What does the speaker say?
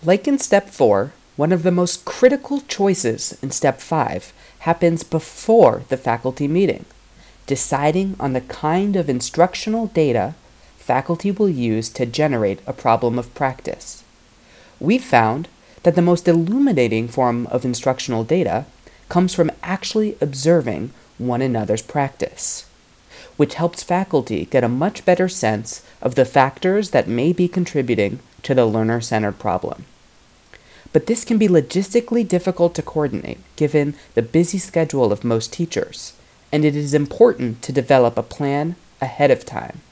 Like in Step 4, one of the most critical choices in Step 5 happens before the faculty meeting, deciding on the kind of instructional data faculty will use to generate a problem of practice. We found that the most illuminating form of instructional data comes from actually observing one another's practice, which helps faculty get a much better sense of the factors that may be contributing to the learner-centered problem. But this can be logistically difficult to coordinate given the busy schedule of most teachers, and it is important to develop a plan ahead of time.